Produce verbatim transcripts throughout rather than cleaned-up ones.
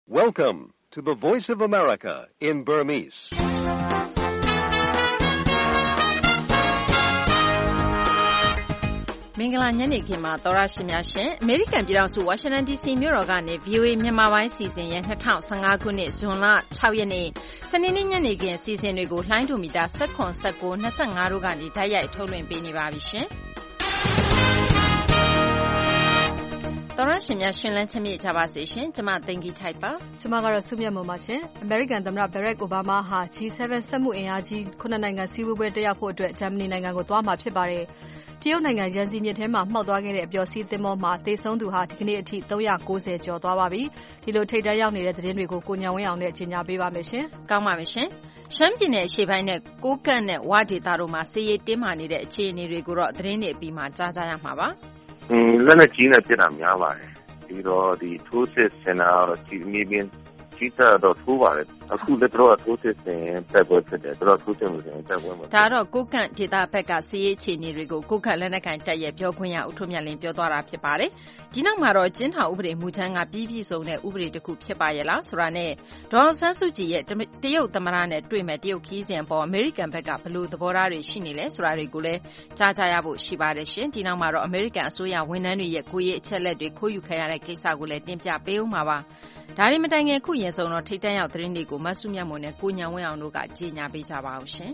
Welcome to the Voice of America in Burmese. ။မင်္ဂလာညနေခင်းမှာသောရရှင်များရှင်အမေရိကန်ပြည်ထောင်စုဝါရှင်တန် ဒီစီ မြို့တော်ကနေ ဗွီအိုအေ မြန်မာပိုင်းစီစဉ်ရဲ့၂၀၁၅ခုနှစ်ဇွန်လ၆ရက်နေ့စနေနေ့ညနေခင်းစီစဉ်တွေကိုလှိုင်းဒိုမီတာ၁၇ ၁၉ ၂၅တို့ကနေဓာတ်ရိုက်ထုတ်လွှင့်ပေးနေပါပြီရှင်။သောရရှင်များရှင်လန်းချမ်းမြေ့ကြပါစေရှင်။ကျမသိင်္ဂီထိုက်ပါ။ကျမကတော့စုမြတ်မုံပါရှင်။အမေရိကန်သမ္မတဘရက်အိုဘားမားဟာ ဂျီ セブン စက်မှုအင်အားကြီးခုနှစ်နိုင်ငံစည်းဝေးပွဲတက်ရောက်ဖို့အတွက်ဂျာမနီနိုင်ငံကိုသွားမှာဖြစ်ပါတယ်။တရုတ်နိုင်ငံရန်စီမြစ်ထဲမှာမှောက်သွားခဲ့တဲ့အပျော်စီးသင်္ဘောမှာသေဆုံးသူဟာဒီကနေ့အထိ၃၉၀ကျော်သွားပါပြီ။ဒီလိုထိပ်တန်းရောက်နေတဲ့သတင်းတွေကိုကိုညံဝင်းအောင်နဲ့ကြီးညာပေးပါမယ်ရှင်။ကောင်းပါမယ်ရှင်။ရှမ်းပြည်နယ်အရှေ့ပိုင်းနဲ့ကိုးကန့်နဲ့ဝဒေသတို့မှာစစ်ရေးတင်းမာနေတဲ့အခြေအနေတွေကိုတော့သတင်းတွေအပြီးမှာကြားကြရမှာပါ။อืมလက်နဲ့ကြီးနဲ့ပြစ်တာများပါတယ်။ဒီတော့ဒီထိုးစစ်ဆင်တာတော့ဒီမြေပြင်ကြီးတော့ထိုးပါတယ်အခုလည်းတော့ထိုးစစ်ဆင်တက်ပွဲဖြစ်တယ်တော့ထိုးစစ်မှုစဉ်တက်ပွဲမှာဒါတော့ကိုကန့်ဒေတာဘက်ကစီးရေးအခြေအနေတွေကိုကိုကန့်လက်နက်ကန်တက်ရဲ့ပြောခွင့်ရဦးထွန်းမြတ်လင်းပြောသွားတာဖြစ်ပါတယ်ဒီနောက်မှာတော့ကျင်းထောင်ဥပဒေမူထမ်းကပြည်ပြည်စုံတဲ့ဥပဒေတစ်ခုဖြစ်ပါရဲ့လားဆိုတာနဲ့ဒေါ်အောင်ဆန်းစုကြည်ရဲ့တရုတ်သမ္မတနဲ့တွေ့မဲ့တရုတ်ခီးစဉ်ပေါ်အမေရိကန်ဘက်ကဘလို့သဘောထားတွေရှိနေလဲဆိုတာတွေကိုလည်းကြားကြရဖို့ရှိပါတယ်ရှင်ဒီနောက်မှာတော့အမေရိကန်အစိုးရဝန်ထမ်းတွေရဲ့ကိုယ်ရေးအချက်လက်တွေခိုးယူခံရတဲ့ကိစ္စကိုလည်းတင်ပြပေးဦးမှာပါဒါရီမတိုင်ခင်ခုရင်ဆုံးတော့ထိတ်တန့်ရောက်သတင်းတွေကိုမဆုမြတ်မွန်နဲ့ကိုညံဝင်းအောင်တို့ကကြေညာပေးကြပါအောင်ရှင်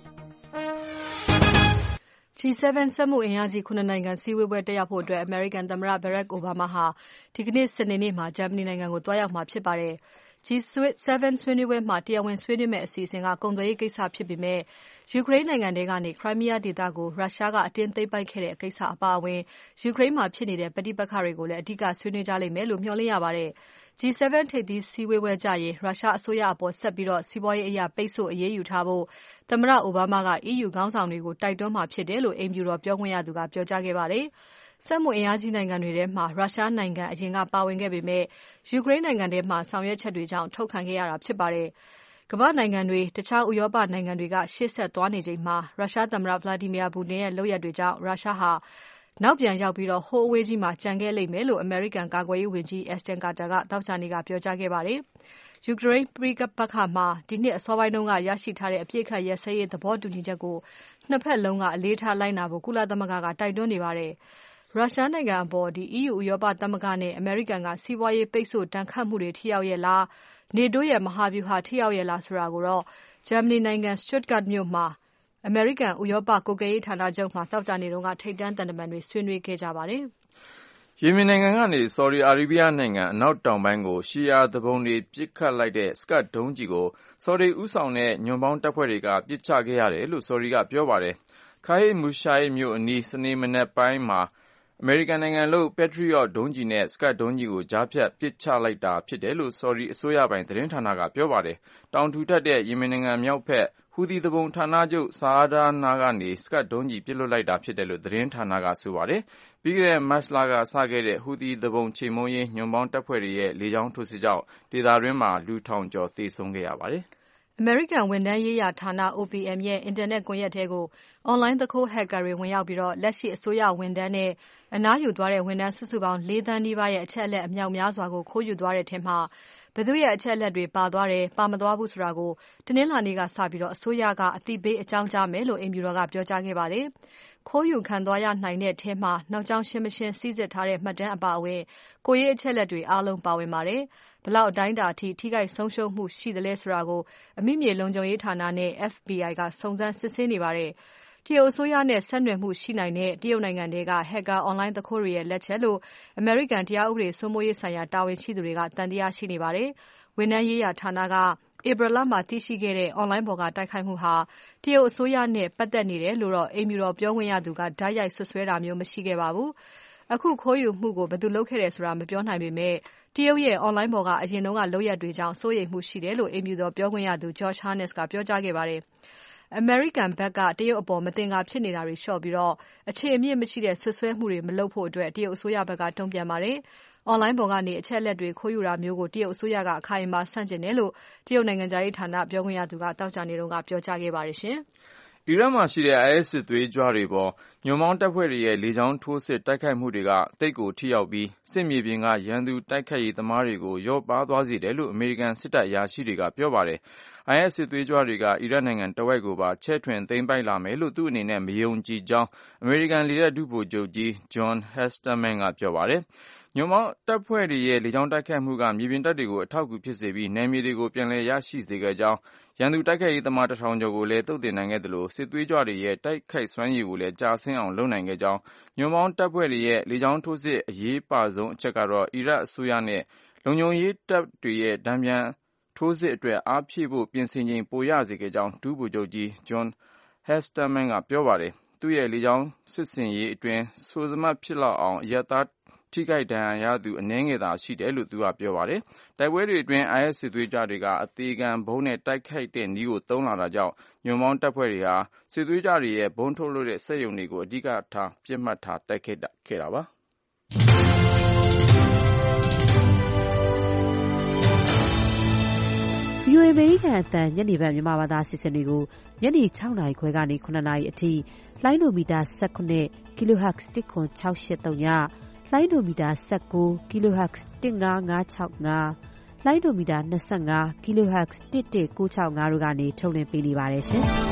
။ ဂျီ セブン စက်မှုအင်အားကြီးခုနှစ်နိုင်ငံစည်းဝေးပွဲတက်ရောက်ဖို့အတွက်အမေရိကန်သမ္မတဘရက်အိုဘားမားဟာဒီကနေ့စနေနေ့မှာဂျာမနီနိုင်ငံကိုသွားရောက်မှာဖြစ်ပါတယ်။ ဂျီ セブン ဆွေးနွေးပွဲမှာတရားဝင်ဆွေးနွေးမယ့်အစီအစဉ်ကကုန်သွယ်ရေးကိစ္စဖြစ်ပေမဲ့ယူကရိန်းနိုင်ငံထဲကနေခရိုင်းမီးယားဒေသကိုရုရှားကအတင်းသိမ်းပိုက်ခဲ့တဲ့ကိစ္စအပါအဝင်ယူကရိန်းမှာဖြစ်နေတဲ့ပဋိပက္ခတွေကိုလည်းအဓိကဆွေးနွေးကြလိမ့်မယ်လို့မျှော်လင့်ရပါတယ်။ ဂျီ セブン ထိပ်သီးစည်းဝေးပွဲကျရင်ရုရှားအစိုးရအပေါ်ဆက်ပြီးစီးပွားရေးအရပိတ်ဆို့အရေးယူထားဖို့သမ္မတအိုဘားမားက အီးယူ ခေါင်းဆောင်တွေကိုတိုက်တွန်းမှာဖြစ်တယ်လို့အိမ်ဖြူတော်ပြောခွင့်ရသူကပြောကြားခဲ့ပါတယ်။စက်မှုအင်အားကြီးနိုင်ငံတွေထဲမှာရုရှားနိုင်ငံအရင်ကပါဝင်ခဲ့ပေမဲ့ယူကရိန်းနိုင်ငံထဲမှာဆောင်ရွက်ချက်တွေကြောင့်ထုတ်ခံခဲ့ရတာဖြစ်ပါတယ်။ကမ္ဘာ့နိုင်ငံတွေတခြားဥရောပနိုင်ငံတွေကရှေ့ဆက်သွားနေချိန်မှာရုရှားသမ္မတ Vladimir Putin ရဲ့လုပ်ရပ်တွေကြောင့်ရုရှားဟာနောက်ပြန်ရောက်ပြီးဟိုးအဝေးကြီးမှာကျန်ခဲ့လိမ့်မယ်လို့အမေရိကန်ကာကွယ်ရေးဝန်ကြီး Ashton Carter ကသောကြာနေ့ကပြောကြားခဲ့ပါတယ်။ယူကရိန်းပဋိပက္ခမှာဒီနှစ်အစောပိုင်းတုန်းကရရှိထားတဲ့အပြည့်အခတ်ရစဲရေးသဘောတူညီချက်ကိုနှစ်ဖက်လုံးကအလေးထားလိုက်နာဖို့ကုလသမဂ္ဂကတိုက်တွန်းနေပါတယ်။ရုရှားနိုင်ငံအပေါ်ဒီ အီးယူဥရောပသမဂ္ဂနဲ့အမေရိကန်ကစီးပွားရေးပိတ်ဆို့တန်ခတ်မှုတွေထိရောက်ရဲ့လားနေတိုးရဲ့မဟာဗျူဟာထိရောက်ရဲ့လားဆိုတာကိုတော့ဂျာမနီနိုင်ငံ Stuttgart မြို့မှာအမေရိကန်ဥရောပကွပ်ကဲရေးဌာနချုပ်မှာသောကြာနေ့ကထိပ်တန်းသံတမန်တွေဆွေးနွေးခဲ့ကြပါတယ်။ယီမင်နိုင်ငံကနေဆော်ဒီအာရေဗျနိုင်ငံအနောက်တောင်ပိုင်းကိုရှီယာသူပုန်တွေပစ်ခတ်လိုက်တဲ့စကတ်ဒုံးကြီးကိုဆော်ဒီဦးဆောင်တဲ့ညွန့်ပေါင်းတပ်ဖွဲ့တွေကပစ်ချခဲ့ရတယ်လို့ဆော်ဒီကပြောပါတယ်။ခိုင်မူရှိုင်းမြို့အနီးစနေမနက်ပိုင်းမှာအမေရိကန်နိုင်ငံလုပ် Patriot ဒုံးကျည်နဲ့စကတ်ဒုံးကြီးကိုကြားဖြတ်ပစ်ချလိုက်တာဖြစ်တယ်လို့ဆော်ဒီအစိုးရပိုင်သတင်းဌာနကပြောပါတယ်။တောင်ထူထပ်တဲ့ယီမင်နိုင်ငံမြောက်ဘက်ဟူသီသူပုန်ဌာနချုပ်ဆာဒါနာကနေစကတ်ဒုံးကြီးပစ်လွှတ်လိုက်တာဖြစ်တယ်လို့သတင်းဌာနကဆိုပါတယ်။ပြီးခဲ့တဲ့မတ်လကစခဲ့တဲ့ဟူသီသူပုန်ချေမှုန်းရေးညွန့်ပေါင်းတပ်ဖွဲ့တွေရဲ့လေကြောင်းထိုးစစ်ကြောင့်ဒေသတွင်းမှာလူထောင်ကျော်သေဆုံးခဲ့ရပါတယ်။အမေရိကန်ဝန်ထမ်းရေးရာဌာန အို ပီ အမ် ရဲ့အင်တာနက်ကွန်ရက်ထဲကိုအွန်လိုင်းသူခိုးဟက်ကာတွေဝင်ရောက်ပြီးလက်ရှိအစိုးရဝန်ထမ်းနဲ့အနားယူသွားတဲ့ဝန်ထမ်းစုစုပေါင်းလေးသန်းနီးပါးရဲ့အချက်အလက်အမြောက်များစွာကိုခိုးယူသွားတဲ့ထဲမှာဘယ်သူရဲ့အချက်အလက်တွေပါသွားတယ်ပါမသွားဘူးဆိုတာကိုတနင်္လာနေ့ကစပြီးအစိုးရကအသိပေးအကြောင်းကြားမယ်လို့အိမ်ဖြူတော်ကပြောကြားခဲ့ပါတယ်။ခိုးယူခံသွားရနိုင်တဲ့ထဲမှာနောက်ကြောင်းရှင်းမရှင်းစီစစ်ထားတဲ့မှတ်တမ်းအပါအဝင်ကိုရေးအချက်အလက်တွေအားလုံးပါဝင်ပါတယ်။ဘလောက်အတိုင်းအတာအထိထိခိုက်ဆုံးရှုံးမှုရှိသလဲဆိုတာကိုအမိမြေလုံခြုံရေးဌာနနဲ့ F B I ကစုံစမ်းစစ်ဆေးနေပါတယ်။တရုတ်အစိုးရနဲ့ဆက်နွယ်မှုရှိနိုင်တဲ့တရုတ်နိုင်ငံတွေကဟက်ကာအွန်လိုင်းသူခိုးတွေရဲ့လက်ချက်လို့အမေရိကန်တရားဥပဒေစိုးမိုးရေးဆိုင်ရာတာဝန်ရှိသူတွေကသံသယရှိနေပါတယ်။ဝန်ထမ်းရေးရာဌာနကဧပြီလမှာသိရှိခဲ့တဲ့အွန်လိုင်းပေါ်ကတိုက်ခိုက်မှုဟာတရုတ်အစိုးရနဲ့ပတ်သက်နေတယ်လို့တော့အိမ်ဖြူတော်ပြောခွင့်ရသူကဓာတ်ရိုက်ဆွဆွဲတာမျိုးမရှိခဲ့ပါဘူး။အခုခိုးယူမှုကိုဘယ်သူလုပ်ခဲ့တယ်ဆိုတာမပြောနိုင်ပေမဲ့တရုတ်ရဲ့အွန်လိုင်းပေါ်ကအရင်ကလုပ်ရပ်တွေကြောင့်စိုးရိမ်မှုရှိတယ်လို့အိမ်ဖြူတော်ပြောခွင့်ရသူ Josh Harness ကပြောကြားခဲ့ပါတယ်။အမေရိကန်ဘက်ကတရုတ်အပေါ်မသင်္ကာဖြစ်နေတာတွေလျှော့ပြီးအခြေအမြစ်မရှိတဲ့ဆွဆွဲမှုတွေမလုပ်ဖို့အတွက်တရုတ်အစိုးရဘက်ကတုံ့ပြန်ပါတယ်။ အွန်လိုင်းပေါ်ကနေအချက်အလက်တွေခိုးယူတာမျိုးကိုတရုတ်အစိုးရကအခိုင်အမာဆန့်ကျင်တယ်လို့တရုတ်နိုင်ငံခြားရေးဌာနပြောခွင့်ရသူကသောကြာနေ့ကပြောကြားခဲ့ပါတယ်ရှင်။အီရတ်မှာရှိတဲ့ အိုင်အက်စ် စစ်သွေးကြွတွေပေါ်ညွန့်ပေါင်းတပ်ဖွဲ့တွေရဲ့လေကြောင်းထိုးစစ်တိုက်ခိုက်မှုတွေကသိပ်ကိုထိရောက်ပြီးစစ်မြေပြင်ကရန်သူတိုက်ခိုက်ရေးသမားတွေကိုလျော့ပါးသွားစေတယ်လို့အမေရိကန်စစ်တပ်အရာရှိတွေကပြောပါတယ်။ အိုင်အက်စ် စစ်သွေးကြွတွေကအီရတ်နိုင်ငံတဝက်ကိုပါချဲ့ထွင်သိမ်းပိုက်လာမယ်လို့သူ့အနေနဲ့မယုံကြည်ကြောင်းအမေရိကန်လေတပ်ဒုဗိုလ်ချုပ်ကြီး John Hesterman ကပြောပါတယ်။ညွန့်ပေါင်းတပ်ဖွဲ့တွေရဲ့လေကြောင်းတိုက်ခိုက်မှုကမြေပြင်တပ်တွေကိုအထောက်အကူဖြစ်စေပြီးနယ်မြေတွေကိုပြန်လည်ရရှိစေခဲ့ကြောင်းရန်သူတိုက်ခိုက်ရေးသမားတစ်ထောင်ကျော်ကိုလည်းသုတ်သင်နိုင်ခဲ့သလိုစစ်သွေးကြွတွေရဲ့တိုက်ခိုက်စွမ်းရည်ကိုလည်းကျဆင်းအောင်လုပ်နိုင်ခဲ့ကြောင်းညွန့်ပေါင်းတပ်ဖွဲ့တွေရဲ့လေကြောင်းထိုးစစ်အရေးပါဆုံးအချက်ကတော့အီရတ်အစိုးရနဲ့လုံခြုံရေးတပ်တွေရဲ့တန်ပြန်ထိုးစစ်အတွက်အားဖြည့်ဖို့ပြင်ဆင်ချိန်ပိုရစေခဲ့ကြောင်းဒုဗိုလ်ချုပ်ကြီး John Hesterman ကပြောပါတယ်။သူ့ရဲ့လေကြောင်းစစ်ဆင်ရေးအတွင်းဆိုးစမတ်ဖြစ်လောက်အောင်အရပ်သားထိခိုက်ဒဏ်ရာရသူအနည်းငယ်သာရှိတယ်လို့သူကပြောပါတယ်။တိုက်ပွဲတွေအတွင်း အိုင်အက်စ် စစ်သွေးကြွတွေကအသေခံဗုံးနဲ့တိုက်ခိုက်တဲ့နည်းကိုသုံးလာတာကြောင့်ညွန့်ပေါင်းတပ်ဖွဲ့တွေဟာစစ်သွေးကြွတွေရဲ့ဗုံးထုတ်လုပ်တဲ့စက်ရုံတွေကိုအဓိကထားပစ်မှတ်ထားတိုက်ခိုက်ခဲ့တာပါ။ဗွီအိုအေ အမေရိကန်အသံညနေပိုင်းမြန်မာဘာသာအစီအစဉ်တွေကိုညနေ၆နာရီခွဲကနေ၇နာရီအထိလိုင်းဒိုမီတာ၁၇ Kilohertz တစ်ခွန်၆၈၃ညလိုင်းဒိုမီတာ၁၉ Kilohertz တစ်၅၅၆၅လိုင်းဒိုမီတာ၂၅ Kilohertz တစ်၁၉၆၅တို့ကနေထုတ်လွှင့်ပေးနေပါတယ်ရှင်။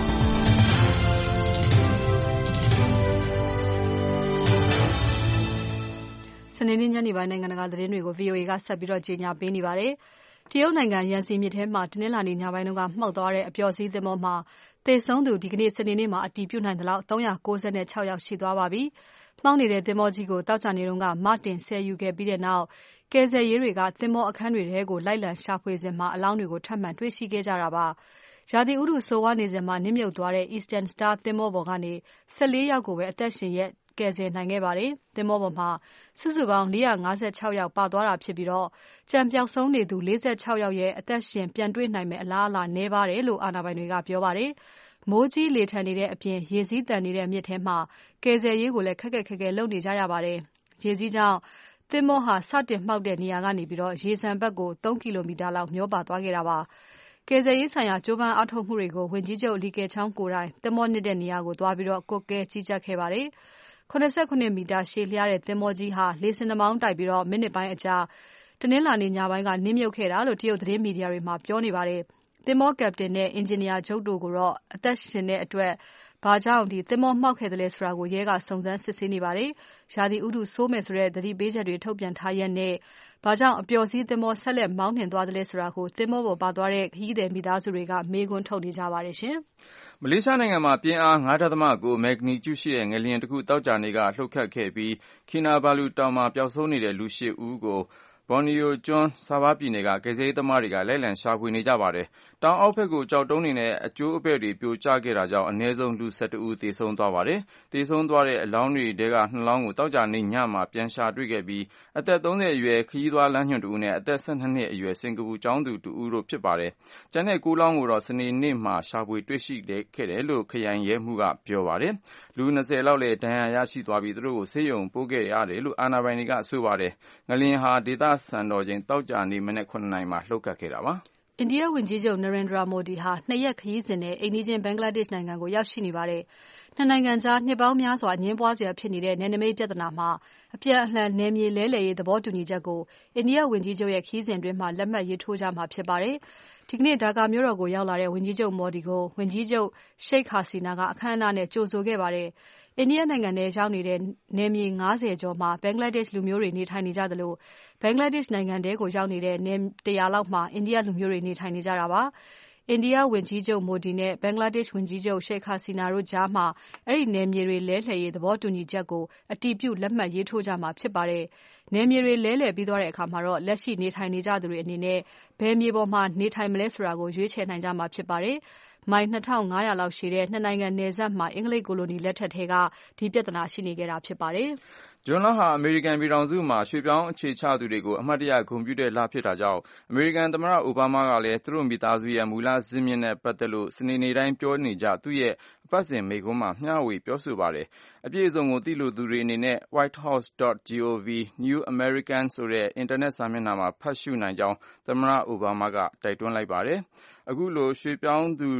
စနေနေ့ညနေပိုင်းနိုင်ငံတကာသတင်းတွေကို ဗွီအိုအေ ကဆက်ပြီးကြေညာပေးနေပါတယ်။တရုတ်နိုင်ငံရန်စီမြစ်ထဲမှာတနင်္လာနေ့ညပိုင်းကမှောက်သွားတဲ့အပျော်စီးသင်္ဘောမှာသေဆုံးသူဒီကနေ့စနေနေ့မှာအတည်ပြုနိုင်သလောက်၃၉၆ယောက်ရှိသွားပါပြီ။မှောက်နေတဲ့သင်္ဘောကြီးကိုသောကြာနေ့ကမတင်ဆယ်ယူခဲ့ပြီးတဲ့နောက်ကယ်ဆယ်ရေးတွေကသင်္ဘောအခန်းတွေထဲကိုလိုက်လံရှာဖွေစဉ်မှာအလောင်းတွေကိုထပ်မံတွေ့ရှိခဲ့ကြတာပါ။ရာသီဥတုဆိုးဝါးနေစဉ်မှာနစ်မြုပ်သွားတဲ့ Eastern Star သင်္ဘောပေါ်ကနေ၁၄ယောက်ကိုပဲအသက်ရှင်ရက်ကယ်ဆယ်နိုင်ခဲ့ပါတယ်။သင်္ဘောပေါ်မှာစုစုပေါင်း၄၅၆ယောက်ပါသွားတာဖြစ်ပြီးကျန်ပျောက်ဆုံးနေသူ၄၆ယောက်ရဲ့အသက်ရှင်ပြန်တွေ့နိုင်မယ့်အလားအလာနည်းပါတယ်လို့အာဏာပိုင်တွေကပြောပါတယ်။မိုးကြီးလေထန်နေတဲ့အပြင်ရေစီးသန်နေတဲ့မြစ်ထဲမှာကယ်ဆယ်ရေးကိုလည်းခက်ခက်ခဲခဲလုပ်နေကြရပါတယ်။ရေစီးကြောင့်သင်္ဘောဟာစတင်မှောက်တဲ့နေရာကနေပြီးရေဆန်ဘက်ကို၃ကီလိုမီတာလောက်မျောပါသွားခဲ့တာပါ။ကယ်ဆယ်ရေးဆိုင်ရာကြိုးပမ်းအားထုတ်မှုတွေကိုဝန်ကြီးချုပ်လီကယ်ချောင်းကိုယ်တိုင်သင်္ဘောနစ်တဲ့နေရာကိုသွားပြီးကွပ်ကဲကြီးကြပ်ခဲ့ပါတယ်။၇၇မီတာရှည်လျားတဲ့သင်္ဘောကြီးဟာလေဆင်နှာမောင်းတိုက်ပြီးမိနစ်ပိုင်းအကြာတနင်္လာနေ့ညပိုင်းကနစ်မြုပ်ခဲ့တာလို့တရုတ်သတင်းမီဒီယာတွေမှာပြောနေပါတယ်။သင်္ဘောကပတိန်နဲ့အင်ဂျင်နီယာချုပ်တို့ကိုတော့အသက်ရှင်တဲ့အတွက်ဘာကြောင့်ဒီသင်္ဘောမှောက်ခဲ့တယ်လဲဆိုတာကိုရဲကစုံစမ်းစစ်ဆေးနေပါတယ်။ရာသီဥတုဆိုးမယ်ဆိုတဲ့သတိပေးချက်တွေထုတ်ပြန်ထားရက်နဲ့ဘာကြောင့်အပျော်စီးသင်္ဘောဆက်လက်မောင်းနှင်သွားတယ်လဲဆိုတာကိုသင်္ဘောပေါ်ပါသွားတဲ့ခရီးသည်မိသားစုတွေကမေးခွန်းထုတ်နေကြပါတယ်ရှင်။မလေးရှားနိုင်ငံမှာပြင်းအား၅.၉ မက်ဂနီကျူရှိတဲ့ငလျင်တစ်ခုသောကြာနေ့ကလှုပ်ခတ်ခဲ့ပြီးကီနာဘာလူတောင်မှာပျောက်ဆုံးနေတဲ့လူရှစ်ဦးကိုဘော်နီယိုကျွန်းဆာဗားပြည်နယ်ကကယ်ဆယ်ရေးသမားတွေကလိုက်လံရှာဖွေနေကြပါတယ်။တောင်အောက်ဘက်ကိုကျောက်တုံးတွေနဲ့အကျိုးအပဲ့တွေပြိုကျခဲ့တာကြောင့်အနည်းဆုံးလူ၁၁ဦးသေဆုံးသွားပါတယ်။သေဆုံးသွားတဲ့အလောင်းတွေထဲကနှစ်လောင်းကိုသောကြာနေ့ညမှာပြန်ရှာတွေ့ခဲ့ပြီးအသက်၃၀အရွယ်ခရီးသွားလမ်းညွှန်တစ်ဦးနဲ့အသက်၁၂နှစ်အရွယ်စင်ကာပူကျောင်းသူတစ်ဦးတို့ဖြစ်ပါတယ်။ကျန်တဲ့၉လောင်းကိုတော့စနေနေ့မှာရှာဖွေတွေ့ရှိခဲ့တယ်လို့ခရိုင်ရဲမှူးကပြောပါတယ်။လူ၂၀လောက်လည်းဒဏ်ရာရရှိသွားပြီးသူတို့ကိုဆေးရုံပို့ခဲ့ရတယ်လို့အာဏာပိုင်တွေကဆိုပါတယ်။ငလျင်ဟာဒေသစံတော်ချိန်သောကြာနေ့မနက်၇နာရီမှာလှုပ်ခတ်ခဲ့တာပါ။အိန္ဒိယဝန်ကြီးချုပ် Narendra Modi ဟာနှစ်ရက်ခရီးစဉ်နဲ့အိမ်နီးချင်းဘင်္ဂလားဒေ့ရှ်နိုင်ငံကိုရောက်ရှိနေပါတယ်။နှစ်နိုင်ငံကြားနှစ်ပေါင်းများစွာအငြင်းပွားစရာဖြစ်နေတဲ့နယ်နိမိတ်ပြဿနာမှာအပြန်အလှန်နယ်မြေလဲလှယ်ရေးသဘောတူညီချက်ကိုအိန္ဒိယဝန်ကြီးချုပ်ရဲ့ခရီးစဉ်အတွင်းမှာလက်မှတ်ရေးထိုးကြမှာဖြစ်ပါတယ်။ဒီကနေ့ဒါကာမြို့တော်ကိုရောက်လာတဲ့ဝန်ကြီးချုပ် Modi ကိုဝန်ကြီးချုပ် Sheikh Hasina ကအခမ်းအနားနဲ့ကြိုဆိုခဲ့ပါတယ်။အိန္ဒိယနိုင်ငံထဲရောက်နေတဲ့နယ်မြေ၅၀ကျော်မှာဘင်္ဂလားဒေ့ရှ်လူမျိုးတွေနေထိုင်နေကြသလိုဘင်္ဂလားဒေ့ရှ်နိုင်ငံထဲကိုရောက်နေတဲ့နယ်၁၀၀လောက်မှာအိန္ဒိယလူမျိုးတွေနေထိုင်နေကြတာပါ။အိန္ဒိယဝန်ကြီးချုပ် Modi နဲ့ဘင်္ဂလားဒေ့ရှ်ဝန်ကြီးချုပ် Sheikh Hasina တို့ကြားမှာအဲဒီနယ်မြေတွေလဲလှယ်ရေးသဘောတူညီချက်ကိုအတည်ပြုလက်မှတ်ရေးထိုးကြမှာဖြစ်ပါတယ်။နယ်မြေတွေလဲလှယ်ပြီးသွားတဲ့အခါမှာတော့လက်ရှိနေထိုင်နေကြသူတွေအနေနဲ့ဘယ်မြေပေါ်မှာနေထိုင်မလဲဆိုတာကိုရွေးချယ်နိုင်ကြမှာဖြစ်ပါတယ်။မိုင်၂၅၀၀လောက်ရှည်တဲ့နှစ်နိုင်ငံနယ်စပ်မှာအင်္ဂလိပ်ကိုလိုနီလက်ထက်ထဲကဒီပြဿနာရှိနေခဲ့တာဖြစ်ပါတယ်။ဂျွန်လဟာအမေရိကန်ပြည်ထောင်စုမှာရွှေ့ပြောင်းအခြေချသူတွေကိုအမှတ်တရဂုဏ်ပြုတဲ့လဖြစ်တာကြောင့်အမေရိကန်သမ္မတအိုဘားမားကလည်းသူတို့မိသားစုရဲ့မူလဇစ်မြစ်နဲ့ပတ်သက်လို့စနေနေ့တိုင်းပြောနေကြသူ့ရဲ့အပတ်စဉ်မိန့်ခွန်းမှာမျှဝေပြောဆိုပါတယ်။အပြည့်အစုံကိုသိလိုသူတွေအနေနဲ့ white house dot gov new american ဆိုတဲ့အင်တာနက်စာမျက်နှာမှာဖတ်ရှုနိုင်ကြောင်းသမ္မတအိုဘားမားကတိုက်တွန်းလိုက်ပါတယ်။အခုလိုရွှေ့ပြောင်းသူတွေ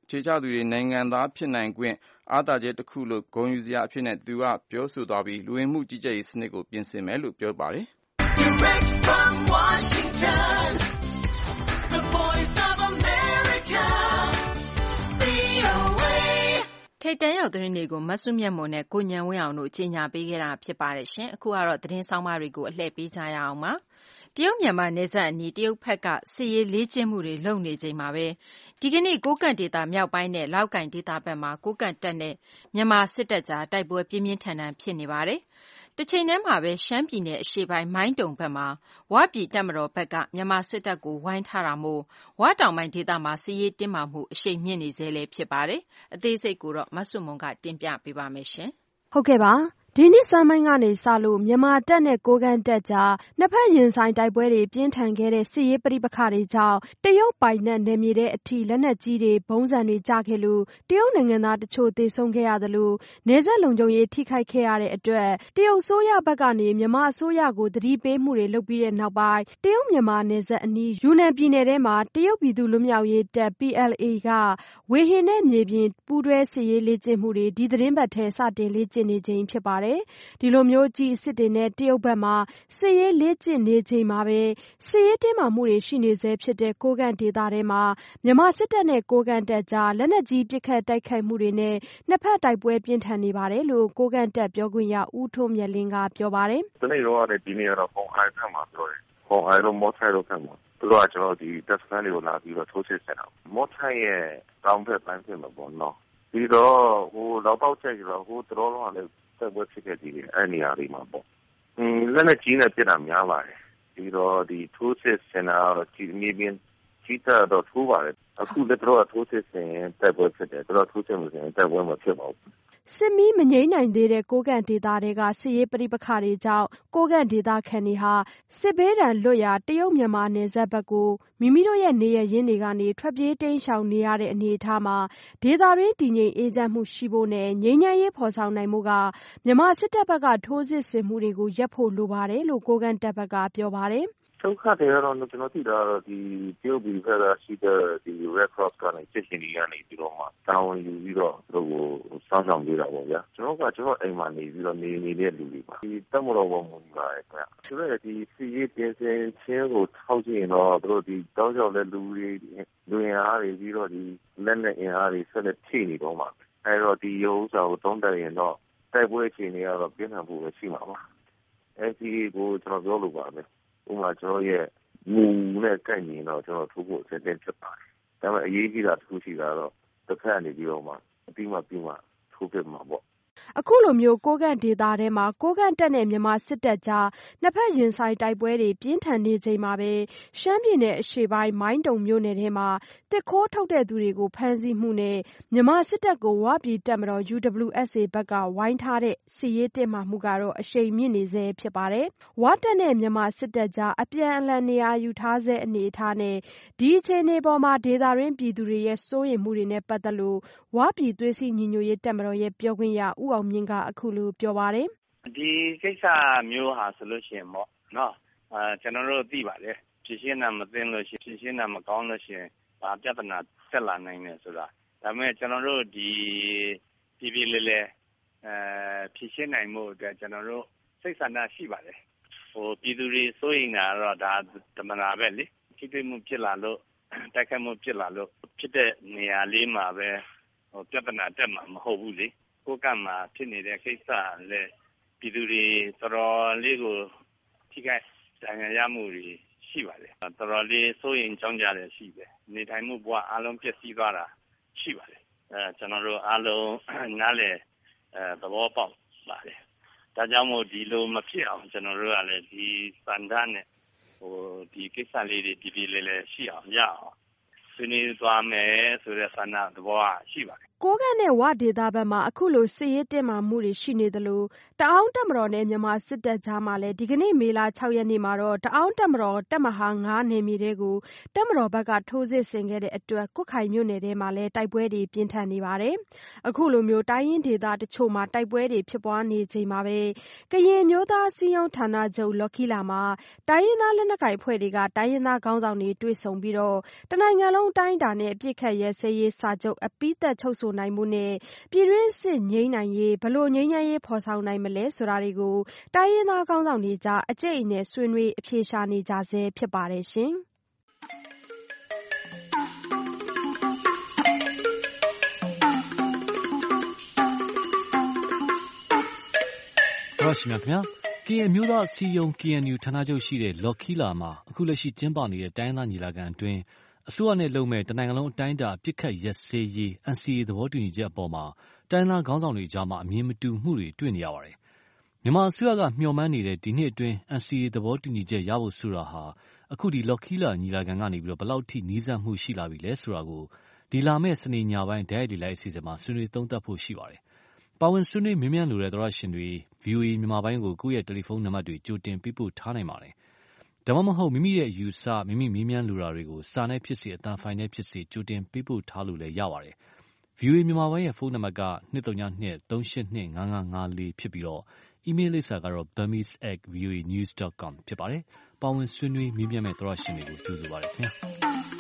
ခြေချသူတွေနိုင်ငံသားဖြစ်နိုင်ခွင့်အားသာချက်တစ်ခုလို့ဂုဏ်ယူစရာအဖြစ်နဲ့သူကပြောဆိုသွားပြီးလူဝင်မှုကြီးကြပ်ရေးစနစ်ကိုပြင်ဆင်မယ်လို့ပြောပါတယ်။ Direct from Washington, the voice of America, V O A ထိပ်တန်းရောက်သတင်းတွေကိုမဆုမြတ်မွန်နဲ့ကိုညံဝင်းအောင်တို့ကြီးညာပေးခဲ့တာဖြစ်ပါတယ်ရှင်။အခုကတော့သတင်းဆောင်မတွေကိုအလှည့်ပေးကြရအောင်ပါ။တရုတ်မြန်မာနယ်စပ်အနီးတရုတ်ဘက်ကစစ်ရေးလေ့ကျင့်မှုတွေလုပ်နေချိန်မှာပဲဒီကနေ့ကိုကန့်ဒေသမြောက်ပိုင်းနဲ့လောက်ကိုင်ဒေသဘက်မှာကိုကန့်တပ်နဲ့မြန်မာစစ်တပ်ကြားတိုက်ပွဲပြင်းပြင်းထန်ထန်ဖြစ်နေပါတယ်။တစ်ချိန်တည်းမှာပဲရှမ်းပြည်နယ်အရှေ့ပိုင်းမိုင်းတုံဘက်မှာဝပြည်တပ်မတော်ဘက်ကမြန်မာစစ်တပ်ကိုဝိုင်းထားတာမို့ဝတောင်ပိုင်းဒေသမှာစစ်ရေးတင်းမာမှုအရှိန်မြင့်နေစေလဲဖြစ်ပါတယ်။အသေးစိတ်ကိုတော့မဆုမွန်ကတင်ပြပေးပါမယ်ရှင်။ဟုတ်ကဲ့ပါဒီနေ့စမ်းပိုင်းကနေစလို့မြန်မာတပ်နဲ့ကိုကန့်တပ်ကြားနှစ်ဖက်ရင်ဆိုင်တိုက်ပွဲတွေပြင်းထန်ခဲ့တဲ့စစ်ရေးပဋိပက္ခတွေကြောင့်တရုတ်ပိုင်နက်နယ်မြေတဲ့အထိလက်နက်ကြီးတွေဘုံးစံတွေကျခဲ့လို့တရုတ်နိုင်ငံသားတချို့သေဆုံးခဲ့ရသလိုနယ်စပ်လုံခြုံရေးထိခိုက်ခဲ့ရတဲ့အတွက်တရုတ်အစိုးရဘက်ကနေမြန်မာအစိုးရကိုသတိပေးမှုတွေလုပ်ပြီးတဲ့နောက်ပိုင်းတရုတ်မြန်မာနယ်စပ်အနီးယူနန်ပြည်နယ်ထဲမှာတရုတ်ပြည်သူ့လွတ်မြောက်ရေးတပ် P L A ကဝေဟင်နဲ့မြေပြင်ပူးတွဲစစ်ရေးလေ့ကျင့်မှုတွေဒီသတင်းပတ်ထဲစတင်လေ့ကျင့်နေခြင်းဖြစ်ပါတယ်ဒီလိုမျိုးကြီးအစ်စ်တွေနဲ့တရုတ်ဘက်မှာစစ်ရေးလေ့ကျင့်နေချိန်မှာပဲစစ်ရေးတင်းမာမှုတွေရှိနေဆဲဖြစ်တဲ့ကိုကန့်ဒေသထဲမှာမြန်မာစစ်တပ်နဲ့ကိုကန့်တပ်ကြားလက်နက်ကြီးပစ်ခတ်တိုက်ခိုက်မှုတွေနဲ့နှစ်ဖက်တိုက်ပွဲပြင်းထန်နေပါတယ်လို့ကိုကန့်တပ်ပြောခွင့်ရဦးထွန်းမြတ်လင်းကပြောပါတယ်။ဒီနေ့တော့လည်းဒီနေ့ကတော့ပုံအိုင်ဖက်မှာပြောတယ်။ပုံအိုင်တော့မော့ထိုင်တော့ဖက်မှာသူတို့ကကျွန်တော်ဒီတပ်စခန်းတွေကိုလာပြီးတော့ထိုးစစ်ဆင်တာ။မော့ထိုင်ရဲ့တောင်ဘက်ပိုင်းဖြစ်မှာပေါ့နော်။ပြီးတော့ဟိုလောက်ပေါက်ချက်ကြီးတော့ဟိုတော်တော်လည်းဆက်ပွဲဖြစ်ခဲ့ပြီးအဲ့နေရာလေးမှာပေါ့။อืมလက်နဲ့ကြီးနဲ့ပြစ်တာများပါတယ်။ပြီးတော့ဒီထိုးစစ်ဆင်တာတော့ဒီမြေပြင်ကြီးတော့ထိုးပါတယ်။အခုလည်းတော့ထိုးစစ်ဆင်တိုက်ပွဲဖြစ်တယ်။တော့ထိုးစစ်မှုဆင်တိုက်ပွဲမှာဖြစ်ပါဘူး။စစ်မီးမငြိမ်းနိုင်သေးတဲ့ကိုကန့်ဒေသတွေကစစ်ရေးပဋိပက္ခတွေကြောင့်ကိုကန့်ဒေသခံတွေဟာစစ်ဘေးဒဏ်လွတ်ရာတရုတ်မြန်မာနယ်စပ်ဘက်ကိုမိမိတို့ရဲ့နေရရင်းတွေကနေထွက်ပြေးတိမ်းရှောင်နေရတဲ့အနေအထားမှာဒေသတွင်းတည်ငြိမ်အေးချမ်းမှုရှိဖို့နဲ့ငြိမ်းချမ်းရေးဖော်ဆောင်နိုင်မှုကမြန်မာစစ်တပ်ဘက်ကထိုးစစ်ဆင်မှုတွေကိုရပ်ဖို့လိုပါတယ်လို့ကိုကန့်တပ်ဘက်ကပြောပါတယ်ဒုက္ခတွေကတော့ကျွန်တော်သိတာတော့ဒီတရုတ်ပြည်ဘက်ကရှိတဲ့ဒီ Red Cross ကနေစစ်ရှင်တွေကနေပြီးတော့မှတာဝန်ယူပြီးတော့သူတို့ကိုစောင့်ရှောက်ပေးတာပေါ့ဗျာကျွန်တော်ကကျွန်တော်အိမ်မှာနေပြီးတော့နေနေတဲ့လူတွေပါဒီတက်မတော်ပေါ်မှာပါတယ်ခင်ဗျသူတို့ဒီစီရေးပြင်ဆင်ခြင်းကိုထောက်ကြည့်ရင်တော့သူတို့ဒီတောင်းလျှောက်တဲ့လူတွေလူရင်းအားတွေပြီးတော့ဒီလက်နဲ့အင်အားတွေဆက်လက်ဖြည့်နေတော့မှာအဲတော့ဒီရုပ်စာကိုတုံးတက်ရင်တော့တိုက်ပွဲအခြေအနေကတော့ပြင်းထန်ဖို့ပဲရှိမှာပါအဲဒီကိုကျွန်တော်ပြောလို့ပါမယ်ဥပမာကျွန်တော်ရဲ့မူနဲ့ကိုက်နေတော့ကျွန်တော်ထိုးဖို့အဆင်သင့်ဖြစ်ပါတယ်။ဒါပေမဲ့အရေးကြီးတာတစ်ခုရှိတာတော့တစ်ခါနေပြီးတော့မှအပြီးမှပြီးမှထိုးပြမှာပေါ့အခုလိုမျိုးကိုကန့်ဒေသထဲမှာကိုကန့်တပ်နဲ့မြန်မာစစ်တပ်ကြားနှစ်ဖက်ရင်ဆိုင်တိုက်ပွဲတွေပြင်းထန်နေချိန်မှာပဲရှမ်းပြည်နယ်အရှေ့ပိုင်းမိုင်းတုံမြို့နယ်ထဲမှာတစ်ခိုးထုတ်တဲ့သူတွေကိုဖမ်းဆီးမှုနဲ့မြန်မာစစ်တပ်ကိုဝပြည်တပ်မတော် U W S A ဘက်ကဝိုင်းထားတဲ့စစ်ရေးတင်းမာမှုကတော့အရှိန်မြင့်နေဆဲဖြစ်ပါတယ်။ဝတပ်နဲ့မြန်မာစစ်တပ်ကြားအပြန်အလှန်နေရာယူထားဆဲအနေအထားနဲ့ဒီအခြေအနေပေါ်မှာဒေသတွင်းပြည်သူတွေရဲ့စိုးရိမ်မှုတွေနဲ့ပတ်သက်လို့ဝပြည်သွေးစည်းညီညွတ်ရေးတပ်မတော်ရဲ့ပြောခွင့်ရဦးအောင်မြင့်ကအခုလိုပြောပါတယ်ဒီကိစ္စမျိုးဟာဆိုလို့ရှိရင်ပေါ့နော်အဲကျွန်တော်တို့သိပါတယ်ဖြစ်ရှင်းတာမသိလို့ရှိရင်ဖြစ်ရှင်းတာမကောင်းလို့ရှိရင်ဘာပြဿနာတက်လာနိုင်လဲဆိုတာဒါပေမဲ့ကျွန်တော်တို့ဒီပြည်ပြည်လေးလေးအဲဖြစ်ရှင်းနိုင်မှုအတွက်ကျွန်တော်တို့စိတ်ဆန္ဒရှိပါတယ်ဟိုပြည်သူတွေစိုးရိမ်တာတော့ဒါဓမ္မနာပဲလေထိတွေ့မှုဖြစ်လာလို့တိုက်ခိုက်မှုဖြစ်လာလို့ဖြစ်တဲ့နေရာလေးမှာပဲဟိုပြဿနာတက်မှာမဟုတ်ဘူးလေကိုကမှာဖြစ်နေတဲ့ကိစ္စလည်းပြည်သူတွေတော်တော်လေးကိုထိခိုက်ဒဏ်ရာရမှုတွေရှိပါတယ်တော်တော်လေးစိုးရိမ်ကြောင်းကြတယ်ရှိတယ်နေထိုင်မှုဘဝအလုံးပျက်စီးသွားတာရှိပါတယ်အဲကျွန်တော်တို့အလုံးနားလေအဲသဘောပေါက်ပါတယ်ဒါကြောင့်မို့ဒီလိုမဖြစ်အောင်ကျွန်တော်တို့ကလည်းဒီစံတန်းနဲ့ဟိုဒီကိစ္စလေးတွေပြည်ပြည်လေးလေးရှိအောင်ရအောင်ဆွေးနွေးသွားမယ်ဆိုတဲ့ဆန္ဒသဘောရှိပါတယ်ကိုးကန့်နဲ့ဝဒေသဘက်မှာအခုလိုစစ်ရေးတင်းမာမှုတွေရှိနေသလိုတအောင်းတပ်မတော်နဲ့မြန်မာစစ်တပ်ကြားမှာလည်းဒီကနေ့မေလ၆ရက်နေ့မှာတော့တအောင်းတပ်မတော်တပ်မဟာ၅နယ်မြေတွေကိုတပ်မတော်ဘက်ကထိုးစစ်ဆင်ခဲ့တဲ့အတွက်ကွတ်ခိုင်မြို့နယ်ထဲမှာလည်းတိုက်ပွဲတွေပြင်းထန်နေပါတယ်။အခုလိုမျိုးတိုင်းရင်းဒေသတချို့မှာတိုက်ပွဲတွေဖြစ်ပွားနေချိန်မှာပဲကရင်မျိုးသားစည်းရုံးဌာနချုပ်လော်ခီလာမှာတိုင်းရင်းသားလက်နက်ကိုင်အဖွဲ့တွေကတိုင်းရင်းသားခေါင်းဆောင်တွေတွေ့ဆုံပြီးတော့တနိုင်ငံလုံးအတိုင်းအတာနဲ့အပြစ်ခတ်ရဲစဲရေးစာချုပ်အပိသက်ချုပ်ဆိုနိုင်မှုနဲ့ပြည်တွင်းစစ်ငြိမ်းနိုင်ရေးဘလို့ငြိမ်းချမ်းရေးဖော်ဆောင်နိုင်မလဲဆိုတာတွေကိုတိုင်းရင်းသားခေါင်းဆောင်တွေကြားအကျိတ်အနယ်ဆွေးနွေးအဖြေရှာနေကြဆဲဖြစ်ပါတယ်ရှင်။ဟုတ်ရှင်ခင်ဗျာကရင်မျိုးသားစီယုံ K N U ဌာနချုပ်ရှိတဲ့လော်ခီလာမှာအခုလက်ရှိကျင်းပနေတဲ့တိုင်းသားညီလာခံအတွင်းအစိုးရနဲ့လုံမဲ့တနိုင်ငံလုံးအတိုင်းအတာပြစ်ခတ်ရက်စဲရေး N C A သဘောတူညီချက်အပေါ်မှာတိုင်းသားခေါင်းဆောင်တွေကြားမှာအမြင်မတူမှုတွေတွေ့နေရပါတယ်။မြန်မာအစိုးရကမျှော်မှန်းနေတဲ့ဒီနှစ်အတွင်း N C A သဘောတူညီချက်ရဖို့ဆိုတာဟာအခုဒီလော်ခီလာညီလာခံကနေပြီးတော့ဘယ်လောက်ထိနီးစပ်မှုရှိလာပြီလဲဆိုတာကိုဒီလာမဲ့စနေညပိုင်းဒိုင်ဒီလိုက်အစီအစဉ်မှာဆွေးနွေးသုံးသပ်ဖို့ရှိပါတယ်။ပါဝင်ဆွေးနွေးမြင်မြန်လိုတဲ့သောရရှင်တွေ V O A မြန်မာပိုင်းကိုကိုယ့်ရဲ့တယ်လီဖုန်းနံပါတ်တွေကြိုတင်ပေးပို့ထားနိုင်ပါတယ်။ဒါမှမဟုတ်မိမိရဲ့အယူဆမိမိမေးမြန်းလိုတာတွေကိုစာနဲ့ဖြစ်စေအသံဖိုင်နဲ့ဖြစ်စေကြိုတင်ပေးပို့ထားလို့လည်းရပါတယ်။ V O A မြန်မာပိုင်းရဲ့ဖုန်းနံပါတ်က၂၃၂ ၃၈၂ ၅၅၅၄ဖြစ်ပြီးတော့အီးမေးလ်လိပ်စာကတော့ burmese at v o a news dot com ဖြစ်ပါတယ်။ပါဝင်ဆွေးနွေးမေးမြန်းမဲ့သောရရှင်တွေကိုကြိုဆိုပါတယ်ခင်ဗျာ။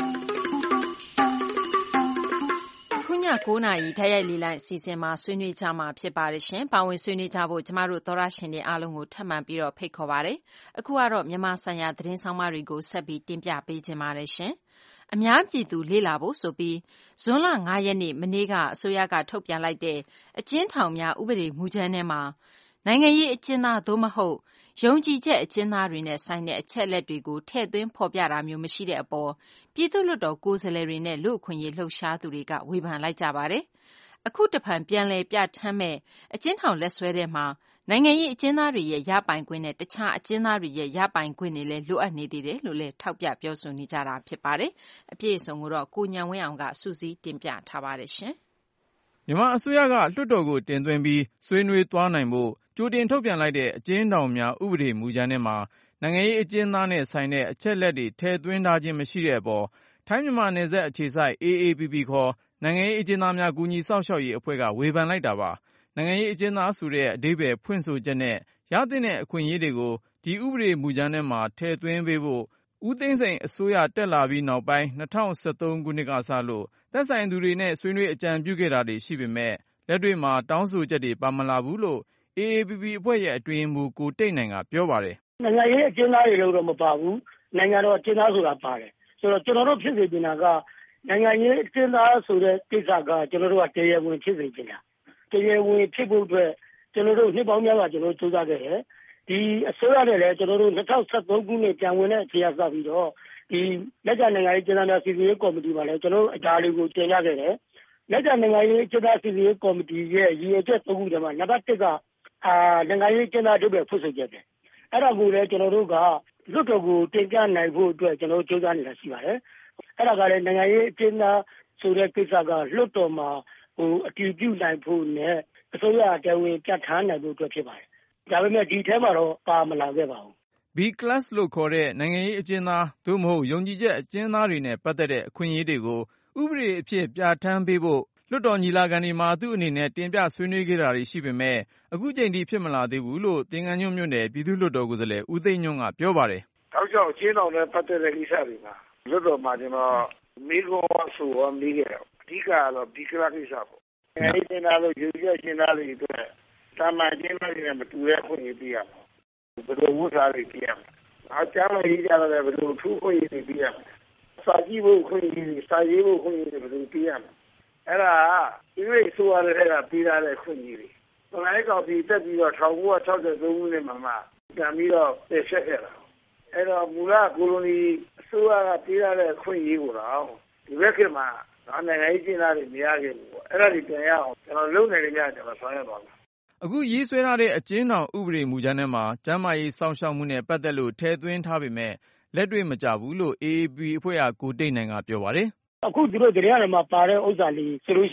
ခုညကိုးနာရီဓာတ်ရိုက်လေလိုက်အစီအစဉ်မှာဆွေးနွေးကြမှာဖြစ်ပါတယ်ရှင်။ပါဝင်ဆွေးနွေးကြဖို့ကျမတို့သောရရှင်တွေအားလုံးကိုထပ်မံပြီးတော့ဖိတ်ခေါ်ပါတယ်။အခုကတော့မြန်မာဆိုင်ရာသတင်းဆောင်မတွေကိုဆက်ပြီးတင်ပြပေးခြင်းပါတယ်ရှင်။အများပြည်သူလေ့လာဖို့ဆိုပြီးဇွန်လ၅ရက်နေ့မနေ့ကအစိုးရကထုတ်ပြန်လိုက်တဲ့အကျဉ်းထောင်များဥပဒေမူကြမ်းထဲမှာနိုင်ငံရေးအကျဉ်းသားသို့မဟုတ်ယုံကြည်ချက်အကျဉ်းသားတွေနဲ့ဆိုင်တဲ့အချက်လက်တွေကိုထည့်သွင်းဖော်ပြတာမျိုးမရှိတဲ့အပေါ်ပြည်သူ့လွှတ်တော်ကိုယ်စားလှယ်တွေနဲ့လူ့အခွင့်အရေးလှုပ်ရှားသူတွေကဝေဖန်လိုက်ကြပါတယ်။အခုတဖန်ပြန်လည်ပြဋ္ဌာန်းမဲ့အကျဉ်းထောင်လက်စွဲထဲမှာနိုင်ငံရေးအကျဉ်းသားတွေရဲ့ရပိုင်ခွင့်နဲ့တခြားအကျဉ်းသားတွေရဲ့ရပိုင်ခွင့်တွေလည်းလိုအပ်နေသေးတယ်လို့လည်းထောက်ပြပြောဆိုနေကြတာဖြစ်ပါတယ်။အပြည့်အစုံကိုတော့ကိုဉာဏ်ဝင်းအောင်ကစုစည်းတင်ပြထားပါတယ်ရှင်။မြန်မာအစိုးရကလွှတ်တော်ကိုတင်သွင်းပြီးဆွေးနွေးသွားနိုင်ဖို့ကြိုတင်ထုတ်ပြန်လိုက်တဲ့အကျဉ်းထောင်များဥပဒေမူကြမ်းထဲမှာနိုင်ငံရေးအကျဉ်းသားနဲ့ဆိုင်တဲ့အချက်လက်တွေထည့်သွင်းထားခြင်းမရှိတဲ့အပေါ်ထိုင်းမြန်မာနယ်စပ်အခြေစိုက် A A P P ခေါ်နိုင်ငံရေးအကျဉ်းသားများကူညီစောင့်ရှောက်ရေးအဖွဲ့ကဝေဖန်လိုက်တာပါ။နိုင်ငံရေးအကျဉ်းသားဆိုတဲ့အဓိပ္ပာယ်ဖွင့်ဆိုချက်နဲ့ရသင့်တဲ့အခွင့်အရေးတွေကိုဒီဥပဒေမူကြမ်းထဲမှာထည့်သွင်းပေးဖို့ဦးသိန်းစိန်အစိုးရတက်လာပြီးနောက်ပိုင်း၂၀၁၃ခုနှစ်ကစလို့သက်ဆိုင်သူတွေနဲ့ဆွေးနွေးအကြံပြုခဲ့တာတွေရှိပေမဲ့လက်တွေ့မှာတောင်းဆိုချက်တွေပါမလာဘူးလို့ A A P P အဖွဲ့ရဲ့အတွင်းရေးမှူးကိုတိတ်နိုင်ကပြောပါတယ်။နိုင်ငံရေးအကျဉ်းသားတွေလို့တော့မပါဘူး။နိုင်ငံတော်အကျဉ်းသားဆိုတာပါတယ်။ဆိုတော့ကျွန်တော်တို့ဖြစ်စေချင်တာကနိုင်ငံရေးအကျဉ်းသားဆိုတဲ့ကိစ္စကကျွန်တော်တို့ကတရားဝင်ဖြစ်စေချင်တာ။တရားဝင်ဖြစ်ဖို့အတွက်ကျွန်တော်တို့နှစ်ပေါင်းများစွာကျွန်တော်တို့စူးစမ်းခဲ့တယ်။ဒီအစိုးရနဲ့လည်းကျွန်တော်တို့၂၀၁၃ခုနှစ်ပြန်ဝင်တဲ့အချိန်ကစပြီးတော့ဒီလက်ကျနိုင်ငံရေးအကျဉ်းသားများစီစဉ်ရေးကော်မတီမှာလည်းကျွန်တော်တို့အကြံတွေကိုတင်ပြခဲ့တယ်။လက်ကျနိုင်ငံရေးအကျဉ်းသားစီစဉ်ရေးကော်မတီရဲ့ရည်ရွယ်ချက်သုံးခုထဲမှာနံပါတ်တစ်ကအာနိုင်ငံရေးကျင်းသားတို့ပဲဖွင့်ဆိုချက်တယ်။အဲ့ဒါကိုလည်းကျွန်တော်တို့ကလွတ်တော်ကိုတင်ပြနိုင်ဖို့အတွက်ကျွန်တော်တို့ကြိုးစားနေတာရှိပါတယ်။အဲ့ဒါကလည်းနိုင်ငံရေးကျင်းသားဆိုတဲ့ကိစ္စကလွတ်တော်မှာဟိုအတည်ပြုနိုင်ဖို့နဲ့အစိုးရတရားဝင်ပြဋ္ဌာန်းနိုင်ဖို့အတွက်ဖြစ်ပါတယ်။ဒါပေမဲ့ဒီထဲမှာတော့ပါမလာခဲ့ပါဘူး။ B-class လို့ခေါ်တဲ့နိုင်ငံရေးအကျဉ်းသားသို့မဟုတ်ယုံကြည်ချက်အကျဉ်းသားတွေနဲ့ပတ်သက်တဲ့အခွင့်အရေးတွေကိုဥပဒေအဖြစ်ပြဋ္ဌာန်းပေးဖို့လွှတ်တော်ညီလာခံတွေမှာသူ့အနေနဲ့တင်ပြဆွေးနွေးခဲ့တာတွေရှိပေမဲ့အခုချိန်ထိဖြစ်မလာသေးဘူးလို့သင်္ကန်းကျွန်းမြို့နယ်ပြည်သူ့လွှတ်တော်ကိုယ်စားလှယ်ဦးသိန်းညွန့်ကပြောပါတယ်။တောက်လျှောက်အကျဉ်းထောင်နဲ့ပတ်သက်တဲ့ကိစ္စတွေမှာလွှတ်တော်မှာကျွန်တော်မိခွန်းဆိုရောမိခဲ့တယ်။အဓိကတော့ဒီကလာကိစ္စပေါ့။အဲဒီတင်လာလို့ယူရရှင်းသားတွေအတွက်တာမန်ကျင်းသားတွေနဲ့မတူတဲ့ခွင့်ရပြရမှာ။ဘယ်လိုဝတ်စားတွေပြရမှာ။အားကြောင်းရေးကြတယ်ဘယ်လိုထူးခွင့်ရပြရမှာ။စာကြည့်ဖို့ခွင့်ရစာရေးဖို့ခွင့်ရဘယ်လိုပြရမှာ။အဲ့ဒါဒီလိုဆိုရတဲ့ကပြီးလာတဲ့ခွင့်ကြီးတွေ။ဘယ်လိုက်ကောက်ပြီးတက်ပြီးတော့၁၉၆၃ခုနှစ်မှာမှပြန်ပြီးတော့ပြည့်ဆက်ခဲ့တာ။အဲ့တော့မူလကိုလိုနီအစိုးရကပြီးလာတဲ့ခွင့်ကြီးကိုတော့ဒီဘက်ကမှနိုင်ငံရေးကျင်းသားတွေမရခဲ့ဘူးပေါ့။အဲ့ဒါတွေပြန်ရအောင်ကျွန်တော်လုပ်နိုင်တယ်များကျွန်တော်ဆောင်ရွက်ပါမယ်။အခုရေးဆွဲထားတဲ့အကျဉ်းထောင်ဥပဒေမူကြမ်းထဲမှာကျန်းမာရေးစောင့်ရှောက်မှုနဲ့ပတ်သက်လို့ထည့်သွင်းထားပေမဲ့လက်တွေ့မကျဘူးလို့ A A P အဖွဲ့ကကိုတိတ်နိုင်ကပြောပါတယ်။အခုသူတို့တရားနာမှာပါတဲ့ဥစ္စာလေးဆိုလို့ရှိရင်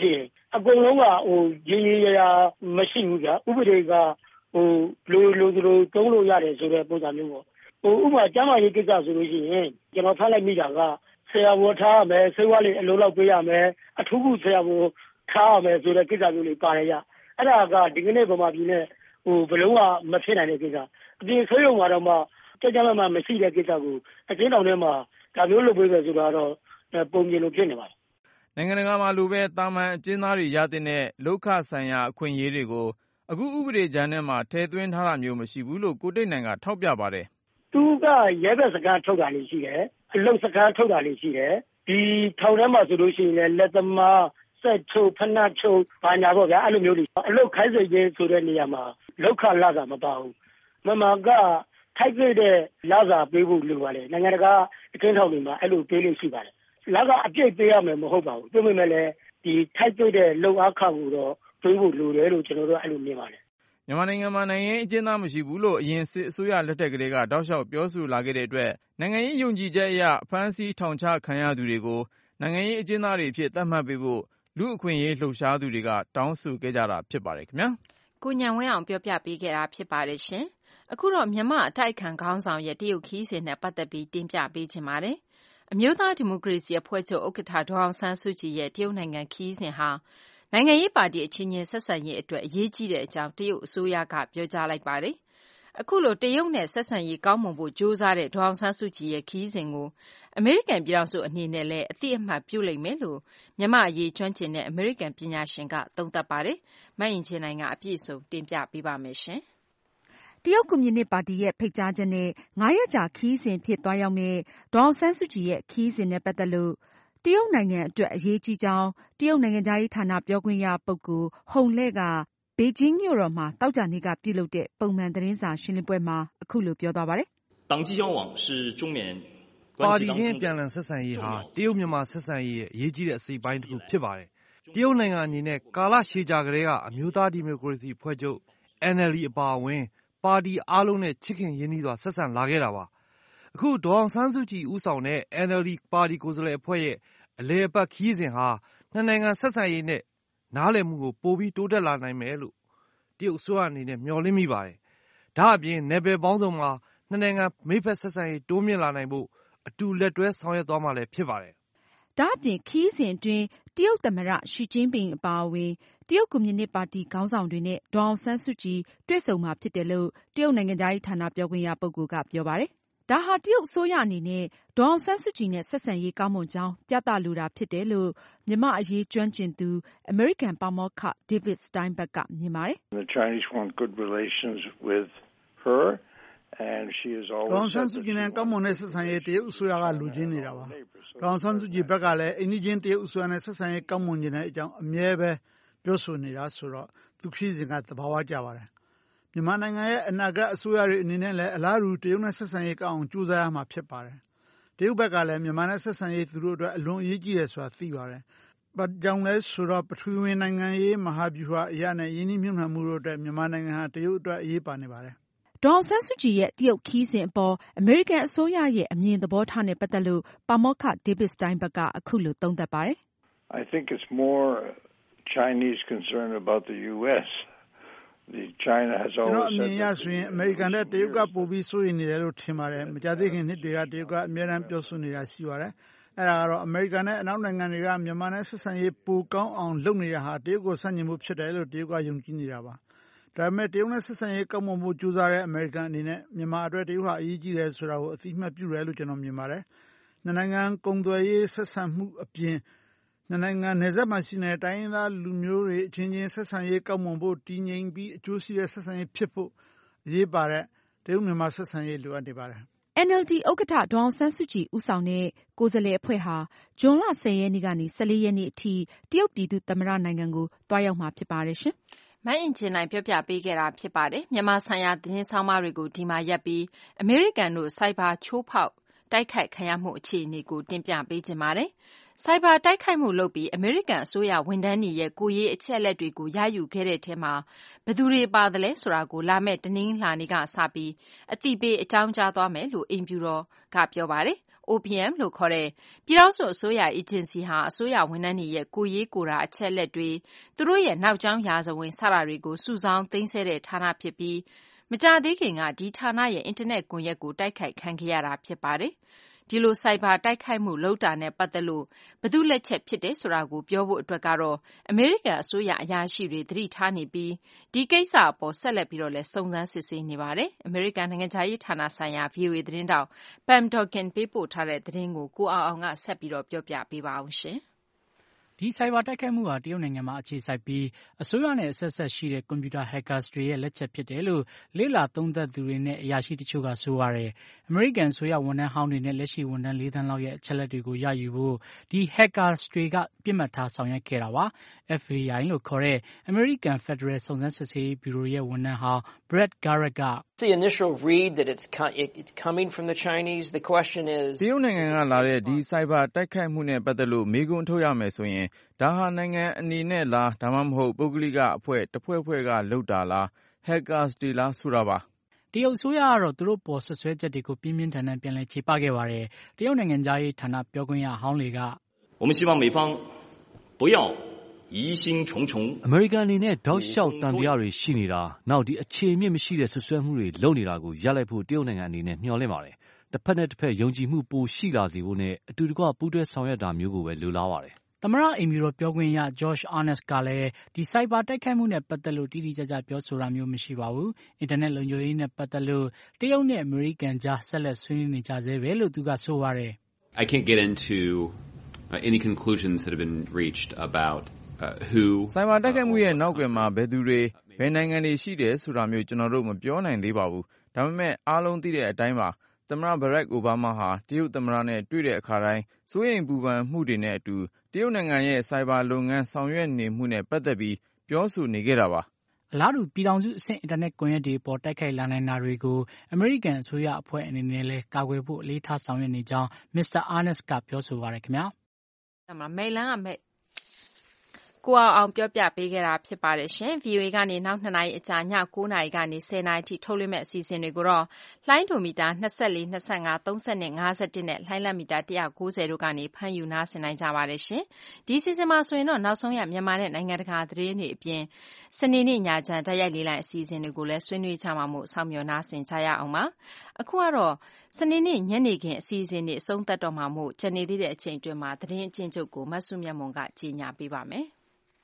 အကုန်လုံးကဟိုရင်းရင်းရရမရှိဘူးဗျာဥပဒေကဟိုလိုလိုလိုသုံးလို့ရတယ်ဆိုတဲ့ပုံစံမျိုးပေါ့ဟိုဥပမာကျမ်းမာရေးကိစ္စဆိုလို့ရှိရင်ကျွန်တော်ဖတ်လိုက်မိတာကဆရာဝန်ထားရမယ်ဆေးဝါးလေးအလုံးလောက်ပေးရမယ်အထူးကုဆရာဝန်ထားရမယ်ဆိုတဲ့ကိစ္စမျိုးလေးပါတယ်ရအဲ့ဒါကဒီကနေ့ဗမာပြည်နဲ့ဟိုဘလုံးကမဖြစ်နိုင်တဲ့ကိစ္စအပြင်ဆွေးရုံမှာတော့မှကြကြမှမရှိတဲ့ကိစ္စကိုအကျဉ်းတော်ထဲမှာဒါမျိုးလုပ်ပေးမယ်ဆိုတော့ပုံမြင်လို့ဖြစ်နေပါတယ်နိုင်ငံတကာမှာလိုပဲတာမန်အကျဉ်းသားတွေရတဲ့လောက်ခဆိုင်ရာအခွင့်အရေးတွေကိုအခုဥပဒေကြမ်းထဲမှာထည့်သွင်းထားတာမျိုးမရှိဘူးလို့ကိုတိတ်နိုင်ကထောက်ပြပါတယ်သူကရဲဘက်စကားထုတ်တာလေးရှိတယ်အလုပ်စကားထုတ်တာလေးရှိတယ်ဒီထောင်ထဲမှာဆိုလို့ရှိရင်လည်းလက်သမားဆက်ချုပ်ဖနှတ်ချုပ်ဘာညာပေါ့ဗျာအဲ့လိုမျိုးတွေအလုပ်ခိုင်းစေခြင်းဆိုတဲ့နေရာမှာလောက်ခလာတာမပါဘူးမမကထိုက်ခဲ့တဲ့လာစာပေးဖို့လိုပါတယ်နိုင်ငံတကာအကျဉ်းထောင်တွေမှာအဲ့လိုပေးလို့ရှိပါတယ်လာကအပြည့်ပေးရမယ်မဟုတ်ပါဘူးပြောမိမယ်လေဒီထိုက်ခဲ့တဲ့လုံအားခကိုတော့ပေးဖို့လိုတယ်လို့ကျွန်တော်တို့အဲ့လိုမြင်ပါတယ်မြန်မာနိုင်ငံမှာနိုင်ငံရေးအကျဉ်းသားမရှိဘူးလို့အရင်စစ်အစိုးရလက်ထက်ကလေးကတောက်လျှောက်ပြောဆိုလာခဲ့တဲ့အတွက်နိုင်ငံရေးယုံကြည်ချက်အရဖမ်းဆီးထောင်ချခံရသူတွေကိုနိုင်ငံရေးအကျဉ်းသားတွေအဖြစ်သတ်မှတ်ပေးဖို့လူအခွင့်အရေးလှုပ်ရှားသူတွေကတောင်းဆိုခဲ့ကြတာဖြစ်ပါတယ်ခင်ဗျာကိုညံဝင်းအောင်ပြောပြပေးခဲ့တာဖြစ်ပါတယ်ရှင်အခုတော့မြန်မာအတိုက်ခံခေါင်းဆောင်ရဲ့တရုတ်ခီးစဉ်နဲ့ပတ်သက်ပြီးတင်ပြပေးချင်ပါတယ်အမျိုးသားဒီမိုကရေစီအဖွဲ့ချုပ်ဥက္ကဋ္ဌဒေါ်အောင်ဆန်းစုကြည်ရဲ့တရုတ်နိုင်ငံခီးစဉ်ဟာနိုင်ငံရေးပါတီအချင်းချင်းဆက်ဆံရေးအတွက်အရေးကြီးတဲ့အကြောင်းတရုတ်အစိုးရကပြောကြားလိုက်ပါတယ်။အခုလိုတရုတ်နဲ့ဆက်ဆံရေးကောင်းမွန်ဖို့ကြိုးစားတဲ့ဒေါ်အောင်ဆန်းစုကြည်ရဲ့ခီးစဉ်ကိုအမေရိကန်ပြည်ထောင်စုအနေနဲ့လည်းအသိအမှတ်ပြုလိမ့်မယ်လို့မြန်မာအရေးကျွမ်းကျင်တဲ့အမေရိကန်ပညာရှင်ကသုံးသပ်ပါတယ်။မအင်ကြင်းနိုင်ကအပြည့်အစုံတင်ပြပေးပါမယ်ရှင်။တရုတ်ကွန်မြူနစ်ပါတီရဲ့ဖိတ်ကြားချက်နဲ့ငါးရက်ကြာခီးစဉ်ဖြစ်သွားရောက်မဲ့ဒေါ်အောင်ဆန်းစုကြည်ရဲ့ခီးစဉ်နဲ့ပတ်သက်လို့တရုတ်နိုင်ငံအတွက်အရေးကြီးကြောင်းတရုတ်နိုင်ငံခြားရေးဌာနပြောခွင့်ရပုဂ္ဂိုလ်ဟုန်လဲ့ကဘေဂျင်းမြို့တော်မှာသောကြာနေ့ကပြုလုပ်တဲ့ပုံမှန်သတင်းစာရှင်းလင်းပွဲမှာအခုလိုပြောသွားပါတယ်။党际交往是中缅ပါတီချင်းပြန်လည်ဆက်ဆံရေးဟာတရုတ်မြန်မာဆက်ဆံရေးရဲ့အရေးကြီးတဲ့အစိတ်ပိုင်းတစ်ခုဖြစ်ပါတယ်။တရုတ်နိုင်ငံအနေနဲ့ကာလရှည်ကြာကတည်းကအမျိုးသားဒီမိုကရေစီအဖွဲ့ချုပ် N L D အပါအဝင်ပါတီအားလုံးနဲ့ချစ်ခင်ရင်းနှီးစွာဆက်ဆံလာခဲ့တာပါ။အခုဒေါ်အောင်ဆန်းစုကြည်ဦးဆောင်တဲ့ N L D ပါတီကိုယ်စားလှယ်အဖွဲ့ရဲ့အလေအပတ်ခီးစဉ်ဟာနှစ်နိုင်ငံဆက်ဆံရေးနဲ့နားလည်မှုကိုပိုပြီးတိုးတက်လာနိုင်မယ်လို့တရုတ်အစိုးရအနေနဲ့မျှော်လင့်မိပါတယ်။ဒါအပြင်နယ်ပယ်ပေါင်းစုံမှာနှစ်နိုင်ငံမိတ်ဖက်ဆက်ဆံရေးတိုးမြင့်လာနိုင်ဖို့အတူလက်တွဲဆောင်ရွက်သွားမှာလည်းဖြစ်ပါတယ်။ဒါအပြင်ခီးစဉ်အတွင်းတရုတ်သမ္မတရှီကျင်းပင်အပါအဝင်တရုတ်ကွန်မြူနစ်ပါတီခေါင်းဆောင်တွေနဲ့ဒေါ်အောင်ဆန်းစုကြည်တွေ့ဆုံမှာဖြစ်တယ်လို့တရုတ်နိုင်ငံခြားရေးဌာနပြောခွင့်ရပုဂ္ဂိုလ်ကပြောပါတယ်။ဒါဟာတရုတ်အစိုးရအနေနဲ့ဒေါ်အောင်ဆန်းစုကြည်နဲ့ဆက်ဆံရေးကောင်းမွန်ကြောင်းပြသလိုတာဖြစ်တယ်လို့မြန်မာအရေးကျွမ်းကျင်သူအမေရိကန်ပါမောက္ခ David Steinberg ကမြင်ပါတယ်။ The Chinese want good relations with her and she is always ဒေါ်အောင်ဆန်းစုကြည်နဲ့ကောင်းမွန်တဲ့ဆက်ဆံရေးတရုတ်အစိုးရကလူချင်းနေတာပါ။ဒေါ်အောင်ဆန်းစုကြည်ဘက်ကလည်းအိမ်နီးချင်းတရုတ်အစိုးရနဲ့ဆက်ဆံရေးကောင်းမွန်နေတဲ့အကြောင်းအမြဲပဲပြောဆိုနေတာဆိုတော့သူခရီးစဉ်ကသဘာဝကျပါတယ်။မြန်မာနိုင်ငံရဲ့အနာဂတ်အစိုးရတွေအနေနဲ့လည်းအလားတူတရုတ်နဲ့ဆက်ဆံရေးကောင်းအောင်ကြိုးစားရမှာဖြစ်ပါတယ်။တရုတ်ဘက်ကလည်းမြန်မာနဲ့ဆက်ဆံရေးသူတို့အတွက်အလွန်အရေးကြီးတယ်ဆိုတာသိပါတယ်။ဘာကြောင့်လဲဆိုတော့ပထဝီဝင်နိုင်ငံရေးမဟာဗျူဟာအရနဲ့ယင်းနှိမ့်နှံမှုတို့အတွက်မြန်မာနိုင်ငံဟာတရုတ်အတွက်အရေးပါနေပါတယ်။ဒေါ်အောင်ဆန်းစုကြည်ရဲ့တရုတ်ခီးစဉ်အပေါ်အမေရိကန်အစိုးရရဲ့အမြင်သဘောထားနဲ့ပတ်သက်လို့ပါမောက္ခ David Steinberg ကအခုလိုသုံးသပ်ပါတယ်။ I think it's more Chinese concern about the U S The China has always ကျွန်တော်အမြင်ရဆိုရင်အမေရိကန်နဲ့တရုတ်ကပိုပြီးစိုးရိမ်နေတယ်လို့ထင်ပါတယ်။မကြာသေးခင်နှစ်တွေကတရုတ်ကအများအားပြောဆိုနေတာရှိပါတယ်။အဲဒါကတော့အမေရိကန်နဲ့အနောက်နိုင်ငံတွေကမြန်မာနဲ့ဆက်ဆံရေးပိုကောင်းအောင်လုပ်နေတာဟာတရုတ်ကိုဆန့်ကျင်မှုဖြစ်တယ်လို့တရုတ်ကယုံကြည်နေတာပါ။ဒါပေမဲ့တရုတ်နဲ့ဆက်ဆံရေးကောင်းမွန်ဖို့ကြိုးစားတဲ့အမေရိကန်အနေနဲ့မြန်မာအတွက်တရုတ်ဟာအရေးကြီးတယ်ဆိုတာကိုအသိအမှတ်ပြုတယ်လို့ကျွန်တော်မြင်ပါတယ်။နှစ်နိုင်ငံကုန်သွယ်ရေးဆက်ဆံမှုအပြင်နှစ်နိုင်ငံနယ်စပ်မှာရှိနေတဲ့တိုင်းရင်းသားလူမျိုးတွေအချင်းချင်းဆက်ဆံရေးကောင်းမွန်ဖို့တည်ငြိမ်ပြီးအကျိုးရှိတဲ့ဆက်ဆံရေးဖြစ်ဖို့အရေးပါတဲ့တရုတ်မြန်မာဆက်ဆံရေးလိုအပ်နေပါတယ်။ N L D ဥက္ကဋ္ဌဒေါ်အောင်ဆန်းစုကြည်ဦးဆောင်တဲ့ကိုယ်စားလှယ်အဖွဲ့ဟာဇွန်လဆယ်ရက်နေ့ကနေ၁၄ရက်နေ့အထိတရုတ်ပြည်သူ့သမ္မတနိုင်ငံကိုသွားရောက်မှာဖြစ်ပါတယ်ရှင်။မအင်ဂျင်နိုင်ပြောပြပေးခဲ့တာဖြစ်ပါတယ်။မြန်မာဆိုင်ရာသတင်းဆောင်မတွေကိုဒီမှာရပ်ပြီးအမေရိကန်တို့စိုက်ဘာချိုးဖောက်တိုက်ခိုက်ခံရမှုအခြေအနေကိုတင်ပြပေးချင်ပါတယ်။စိုက်ဘာတိုက်ခိုက်မှုလုပ်ပြီးအမေရိကန်အစိုးရဝန်ထမ်းတွေရဲ့ကိုယ်ရေးအချက်အလက်တွေကိုရယူခဲ့တဲ့ထဲမှာဘယ်သူတွေပါသလဲဆိုတာကိုလာမယ့်တနင်္လာနေ့ကစပြီးအသိပေးအကြောင်းကြားသွားမယ်လို့အိမ်ဖြူတော်ကပြောပါတယ်။ O P M လို့ခေါ်တဲ့ပြည်ထောင်စုအစိုးရအေဂျင်စီဟာအစိုးရဝန်ထမ်းတွေရဲ့ကိုယ်ရေးကိုယ်တာအချက်အလက်တွေသူတို့ရဲ့နောက်ကျောင်းရာဇဝင်စတာတွေကိုစုဆောင်းသိမ်းဆည်းတဲ့ဌာနဖြစ်ပြီးမကြာသေးခင်ကဒီဌာနရဲ့အင်တာနက်ကွန်ရက်ကိုတိုက်ခိုက်ခံခဲ့ရတာဖြစ်ပါတယ်။ဒီလိုစိုက်ဘာတိုက်ခိုက်မှုလုပ်တာနဲ့ပတ်သက်လို့ဘယ်သူလက်ချက်ဖြစ်တယ်ဆိုတာကိုပြောဖို့အတွက်ကတော့အမေရိကန်အစိုးရအရာရှိတွေသတိထားနေပြီးဒီကိစ္စအပေါ်ဆက်လက်ပြီးတော့လဲစုံစမ်းစစ်ဆေးနေပါတယ်။အမေရိကန်နိုင်ငံခြားရေးဌာနဆိုင်ရာ V O A သတင်းတောက် Pam Dawkin ပေးပို့ထားတဲ့သတင်းကိုကိုအောင်အောင်ကဆက်ပြီးတော့ပြောပြပေးပါအောင်ရှင်။ဒီဆိုင်ဘာတိုက်ခိုက်မှုဟာတရုတ်နိုင်ငံမှာအခြေစိုက်ပြီးအစိုးရနဲ့အဆက်ဆက်ရှိတဲ့ကွန်ပျူတာ hackers တွေရဲ့လက်ချက်ဖြစ်တယ်လို့လေ့လာသုံးသပ်သူတွေနဲ့အရာရှိတချို့ကဆိုပါတယ်။အမေရိကန်အစိုးရဝန်ထမ်းဟောင်းတွေနဲ့လက်ရှိဝန်ထမ်းလေးသန်းလောက်ရဲ့အချက်အလက်တွေကိုရယူဖို့ဒီ hackers တွေကပြစ်မှတ်ထားဆောင်ရွက်ခဲ့တာပါ။ F B I လို့ခေါ်တဲ့အမေရိကန်ဖက်ဒရယ်စုံစမ်းစစ်ဆေးရေးဗျူရိုရဲ့ဝန်ထမ်းဟောင်း Brett Garrett က The initial read that it's it's coming from the Chinese. The question is တရုတ်နိုင်ငံကလာတဲ့ဒီဆိုင်ဘာတိုက်ခိုက်မှုနဲ့ပတ်သက်လို့မေးခွန်းထုတ်ရမယ်ဆိုရင်ဒါဟာနိုင်ငံအနေနဲ့လားဒါမှမဟုတ်ပုဂ္ဂလိကအဖွဲ့တစ်ဖွဲ့ဖွဲ့ကလုပ်တာလား hackers တွေလားဆိုတာပါတရုတ်ဆိုရကတော့သူတို့ပေါ်ဆွဆွဲချက်တွေကိုပြင်းပြင်းထန်ထန်ပြန်လည်ခြေပခဲ့ပါတယ်တရုတ်နိုင်ငံသားရေးဌာနပြောခွင့်ရဟောင်းတွေက我们希望美方不要疑心重重အမေရိကန်အနေနဲ့တောက်လျှောက်တန်တရားတွေရှိနေတာနောက်ဒီအခြေအမြစ်မရှိတဲ့ဆွဆွဲမှုတွေလုပ်နေတာကိုရပ်လိုက်ဖို့တရုတ်နိုင်ငံအနေနဲ့မျှော်လင့်ပါတယ်တစ်ဖက်နဲ့တစ်ဖက်ယုံကြည်မှုပိုရှိလာစေဖို့နဲ့အတူတကွပူးတွဲဆောင်ရွက်တာမျိုးကိုပဲလိုလားပါတယ်သမရအိမ်မျိုးပြောခွင့်ရ Josh Earnest ကလည်းဒီစိုက်ဘာတိုက်ခိုက်မှုနဲ့ပတ်သက်လို့တိတိကျကျပြောဆိုတာမျိုးမရှိပါဘူး။အင်တာနက်လုံခြုံရေးနဲ့ပတ်သက်လို့တရုတ်နဲ့အမေရိကန်ကြားဆက်လက်ဆွေးနွေးနေကြသေးပဲလို့သူကဆိုပါတယ် I can't get into uh, any conclusions that have been reached about uh, who စိုက်ဘာတိုက်ခိုက်မှုရဲ့နောက်ကွယ်မှာဘယ်သူတွေဘယ်နိုင်ငံတွေရှိတယ်ဆိုတာမျိုးကျွန်တော်တို့မပြောနိုင်သေးပါဘူး။ဒါပေမဲ့အားလုံးသိတဲ့အတိုင်းပါသမ္မတဘရက်အိုဘားမားဟာတရုတ်သမ္မတနဲ့တွေ့တဲ့အခါတိုင်းစိုးရိမ်ပူပန်မှုတွေနဲ့အတူတရုတ်နိုင်ငံရဲ့စိုက်ဘာလုပ်ငန်းဆောင်ရွက်နေမှုနဲ့ပတ်သက်ပြီးပြောဆိုနေခဲ့တာပါအလားတူပြည်ထောင်စုအဆင့်အင်တာနက်ကွန်ရက်တွေပေါ်တိုက်ခိုက်လာနိုင်တာတွေကိုအမေရိကန်အစိုးရအဖွဲ့အနေနဲ့လည်းကာကွယ်ဖို့အလေးထားဆောင်ရွက်နေကြောင်း Mister Earnest ကပြောဆိုပါတယ်ခင်ဗျာ။မိတ်လန်းကမိတ်ကိုအောင်အောင်ပြောပြပေးခဲ့တာဖြစ်ပါတယ်ရှင်။ V O A ကနေနောက်နှစ်နာရီအကြာည၉နာရီကနေ၁၀နာရီထိထုတ်လွှင့်မဲ့အစီအစဉ်တွေကိုတော့လှိုင်းဒိုမီတာ၂၄, ၂၅, ၃၂, ၅၁နဲ့လှိုင်းလက်မီတာ၁၉၀တို့ကနေဖမ်းယူနားဆင်နိုင်ကြပါတယ်ရှင်။ဒီအစီအစဉ်မှာဆိုရင်တော့နောက်ဆုံးရမြန်မာနဲ့နိုင်ငံတကာသတင်းတွေအပြင်စနေနေ့ညချမ်းတိုက်ရိုက်လေးလိုင်းအစီအစဉ်တွေကိုလည်းဆွေးနွေးကြမှာမို့စောင့်မျှော်နားဆင်ကြရအောင်ပါ။အခုကတော့စနေနေ့ညနေခင်းအစီအစဉ်တွေအဆုံးသတ်တော့မှာမို့ကျန်နေသေးတဲ့အချိန်အတွင်းမှာသတင်းအကျဉ်းချုပ်ကိုမဆုမြတ်မွန်ကကြီးညာပေးပါမယ်။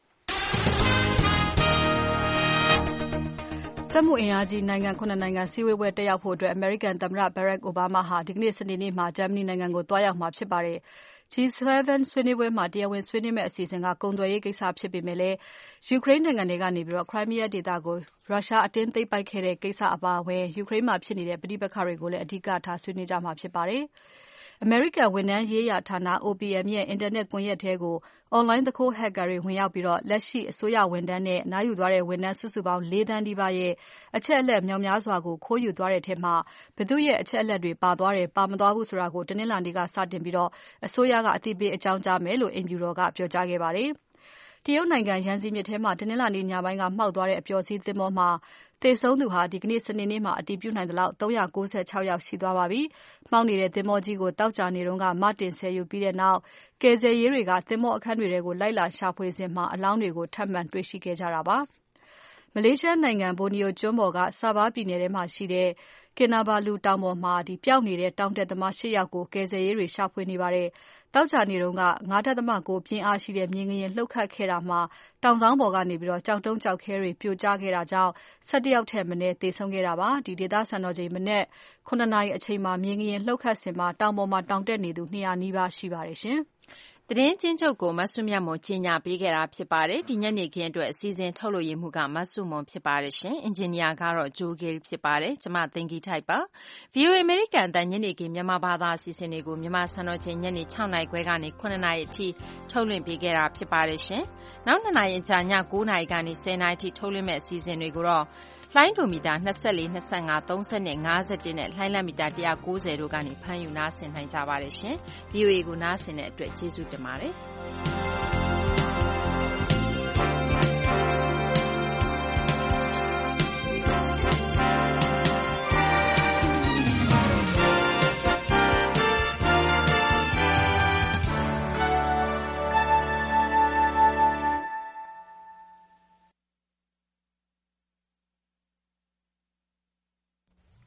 စက်မှုအင်အားကြီးနိုင်ငံခုနှစ်နိုင်ငံစည်းဝေးပွဲတက်ရောက်ဖို့အတွက်အမေရိကန်သမ္မတ Barack Obama ဟာဒီကနေ့စနေနေ့မှာဂျာမနီနိုင်ငံကိုသွားရောက်မှာဖြစ်ပါတယ်။ G seven ဆွေးနွေးပွဲမှာတရားဝင်ဆွေးနွေးမယ့်အစီအစဉ်ကကုန်သွယ်ရေးကိစ္စဖြစ်ပေမဲ့လည်းယူကရိန်းနိုင်ငံတွေကနေပြီးတော့ Crimea ဒေသကိုရုရှားအတင်းသိမ်းပိုက်ခဲ့တဲ့ကိစ္စအပါအဝင်ယူကရိန်းမှာဖြစ်နေတဲ့ပဋိပက္ခတွေကိုလည်းအဓိကထားဆွေးနွေးကြမှာဖြစ်ပါတယ်။ အမေရိကန်ဝန်ထမ်းရေးရာဌာန O P M ရဲ့အင်တာနက်ကွန်ရက်ထဲကို online သူခိုး hacker တွေဝင်ရောက်ပြီးတော့လက်ရှိအစိုးရဝန်ထမ်းနဲ့နားယူသွားတဲ့ဝန်ထမ်းစုစုပေါင်း၄သန်းနီးပါးရဲ့အချက်အလက်မြောက်များစွာကိုခိုးယူသွားတဲ့ထဲမှာဘသူရဲ့အချက်အလက်တွေပါသွားတယ်ပါမသွားဘူးဆိုတာကိုတနင်္လာနေ့ကစတင်ပြီးတော့အစိုးရကအသိပေးအကြောင်းကြားမယ်လို့အိမ်ဖြူတော်ကပြောကြားခဲ့ပါတယ်။တရုတ်နိုင်ငံရန်စီမြစ်ထဲမှာတနင်္လာနေ့ညပိုင်းကမှောက်သွားတဲ့အပျော်စီးသင်္ဘောမှာသေဆုံးသူဟာဒီကနေ့စနေနေ့မှာအတည်ပြုနိုင်သလောက်၃၉၆ယောက်ရှိသွားပါပြီ။မှောက်နေတဲ့သင်္ဘောကြီးကိုတောက်ကြနေတုန်းကမတင်ဆယ်ယူပြီးတဲ့နောက်ကယ်ဆယ်ရေးတွေကသင်္ဘောအခန်းတွေထဲကိုလိုက်လာရှာဖွေစဉ်မှာအလောင်းတွေကိုထပ်မံတွေ့ရှိခဲ့ကြတာပါ။မလေးရှားနိုင်ငံဘိုနီယိုကျွန်းပေါ်ကဆာဘားပြည်နယ်ထဲမှာရှိတဲ့ကင်နာဘာလူတောင်ပေါ်မှာဒီပျောက်နေတဲ့တောင်တက်သမား၈ယောက်ကိုကယ်ဆယ်ရေးတွေရှာဖွေနေပါတယ်။တောက်ကြနေတုန်းက၅ဒသမ၉ပြင်းအားရှိတဲ့မြေငလျင်လှုပ်ခတ်ခဲ့တာမှာတောင်ဆောင်ပေါ်ကနေပြီးတော့ကြောက်တုံးကြောက်ခဲတွေပြိုကျခဲ့တာကြောင့်၁၁ယောက်ထက်မနည်းသေဆုံးခဲ့တာပါ။ဒီဒေသစံတော်ချိန်မနေ့ခုနှစ်နာရီအချိန်မှာမြေငလျင်လှုပ်ခတ်စဉ်မှာတောင်ပေါ်မှာတောင်တက်နေသူ၂၀၀နီးပါးရှိပါတယ်ရှင်။သတင်းချင်းချုပ်ကိုမဆုမြတ်မွန်ကြီးညာပေးခဲ့တာဖြစ်ပါတယ်ဒီညနေခင်းအတွက်အစီအစဉ်ထုတ်လို့ရမှုကမဆုမွန်ဖြစ်ပါတယ်ရှင်အင်ဂျင်နီယာကတော့ဂျိုးဂေးဖြစ်ပါတယ်ကျမသိင်္ဂီထိုက်ပါ V O A အမေရိကန်အသံညနေခင်းမြန်မာဘာသာအစီအစဉ်တွေကိုမြန်မာစံတော်ချိန်ညနေ၆နာရီခွဲကနေခုနှစ်နာရီအထိထုတ်လွှင့်ပေးခဲ့တာဖြစ်ပါတယ်ရှင်နောက်နှစ်နာရီအကြာည၉နာရီကနေ၁၀နာရီအထိထုတ်လွှင့်မဲ့အစီအစဉ်တွေကိုတော့လှိုင်းဒိုမီတာ၂၄, ၂၅, ၃၂, ၅၁နဲ့လှိုင်းလက်မီတာ၁၉၀တို့ကနေဖမ်းယူနားဆင်နိုင်ကြပါတယ်ရှင်။ V O A ကိုနားဆင်တဲ့အတွက်ကျေးဇူးတင်ပါတယ်။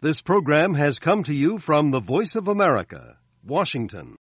This program has come to you from the Voice of America, Washington.